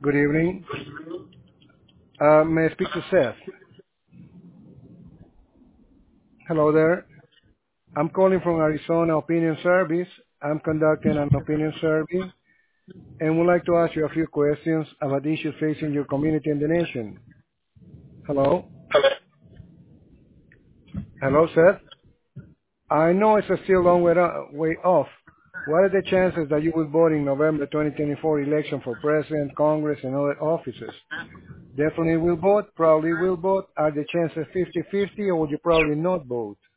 Good evening. May I speak to Seth? Hello there. I'm calling from Arizona Opinion Service. I'm conducting an opinion survey and would like to ask you a few questions about issues facing your community and the nation. Hello? Hello, Seth? I know it's still a long way off. What are the chances that you will vote in November 2024 election for President, Congress, and other offices? Definitely will vote, probably will vote. Are the chances 50-50 or would you probably not vote?